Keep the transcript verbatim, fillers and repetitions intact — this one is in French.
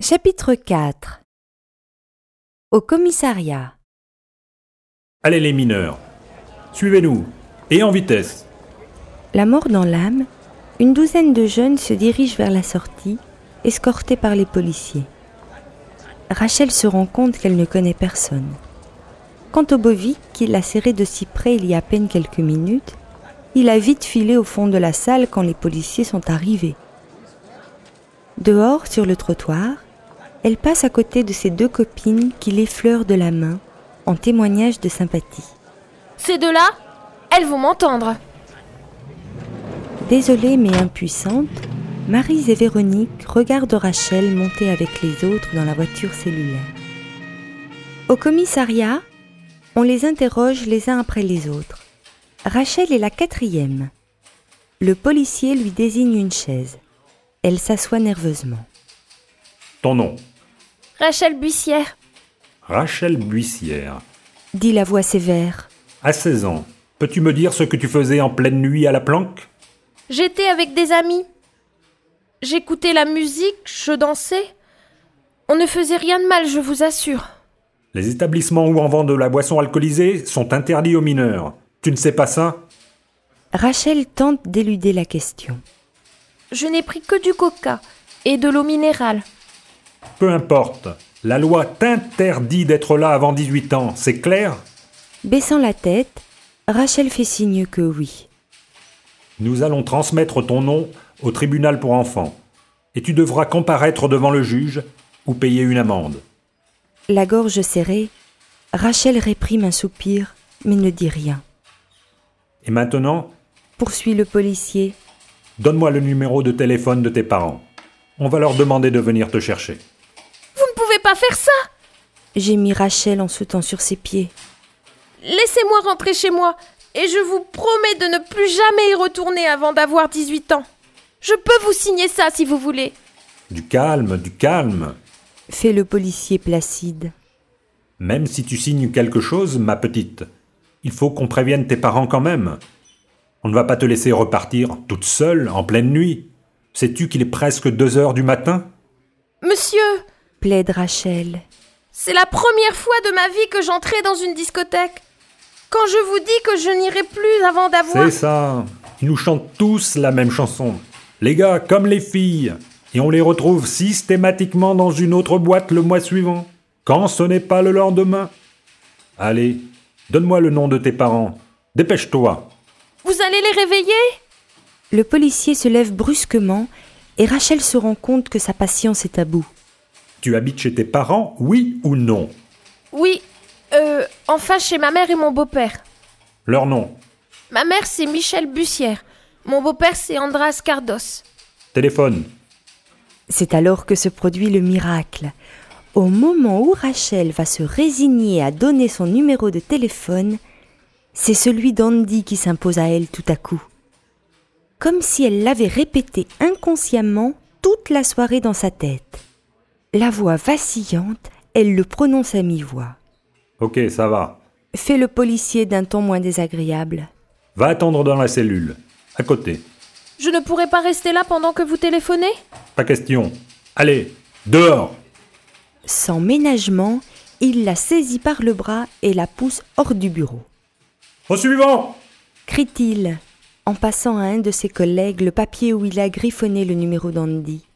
Chapitre quatre. Au commissariat. Allez les mineurs, suivez-nous, et en vitesse. La mort dans l'âme, une douzaine de jeunes se dirigent vers la sortie, escortés par les policiers. Rachel se rend compte qu'elle ne connaît personne. Quant au Bovic, qui l'a serré de si près il y a à peine quelques minutes, il a vite filé au fond de la salle quand les policiers sont arrivés. Dehors, sur le trottoir, elle passe à côté de ses deux copines qui l'effleurent de la main, en témoignage de sympathie. Ces deux-là, elles vont m'entendre. Désolée mais impuissante, Maryse et Véronique regardent Rachel monter avec les autres dans la voiture cellulaire. Au commissariat, on les interroge les uns après les autres. Rachel est la quatrième. Le policier lui désigne une chaise. Elle s'assoit nerveusement. Ton nom ? Rachel Buissière. Rachel Buissière. Dit la voix sévère. À seize ans, peux-tu me dire ce que tu faisais en pleine nuit à la planque ? J'étais avec des amis. J'écoutais la musique, je dansais. On ne faisait rien de mal, je vous assure. Les établissements où on vend de la boisson alcoolisée sont interdits aux mineurs. Tu ne sais pas ça ? Rachel tente d'éluder la question. Je n'ai pris que du coca et de l'eau minérale. Peu importe. La loi t'interdit d'être là avant dix-huit ans, c'est clair ? Baissant la tête, Rachel fait signe que oui. Nous allons transmettre ton nom au tribunal pour enfants. Et tu devras comparaître devant le juge ou payer une amende. La gorge serrée, Rachel réprime un soupir, mais ne dit rien. Et maintenant ? Poursuit le policier. Donne-moi le numéro de téléphone de tes parents. On va leur demander de venir te chercher. Vous ne pouvez pas faire ça ! Gémit Rachel en sautant sur ses pieds. Laissez-moi rentrer chez moi, et je vous promets de ne plus jamais y retourner avant d'avoir dix-huit ans. Je peux vous signer ça si vous voulez. Du calme, du calme. Fait le policier placide. Même si tu signes quelque chose, ma petite, il faut qu'on prévienne tes parents quand même. On ne va pas te laisser repartir toute seule, en pleine nuit. Sais-tu qu'il est presque deux heures du matin ? Monsieur, plaide Rachel. C'est la première fois de ma vie que j'entrais dans une discothèque. Quand je vous dis que je n'irai plus avant d'avoir... C'est ça. Ils nous chantent tous la même chanson. Les gars comme les filles. Et on les retrouve systématiquement dans une autre boîte le mois suivant. Quand ce n'est pas le lendemain. Allez, donne-moi le nom de tes parents. Dépêche-toi. Vous allez les réveiller ? Le policier se lève brusquement et Rachel se rend compte que sa patience est à bout. Tu habites chez tes parents, oui ou non ? Oui, euh, enfin chez ma mère et mon beau-père. Leur nom ? Ma mère, c'est Michel Buissière. Mon beau-père, c'est Andras Cardos. Téléphone ? C'est alors que se produit le miracle. Au moment où Rachel va se résigner à donner son numéro de téléphone, c'est celui d'Andy qui s'impose à elle tout à coup. Comme si elle l'avait répété inconsciemment toute la soirée dans sa tête. La voix vacillante, elle le prononce à mi-voix. Ok, ça va. Fait le policier d'un ton moins désagréable. Va attendre dans la cellule, à côté. Je ne pourrai pas rester là pendant que vous téléphonez ? Pas question. Allez, dehors ! Sans ménagement, il la saisit par le bras et la pousse hors du bureau. Au suivant ! Crie-t-il, en passant à un de ses collègues le papier où il a griffonné le numéro d'Andy.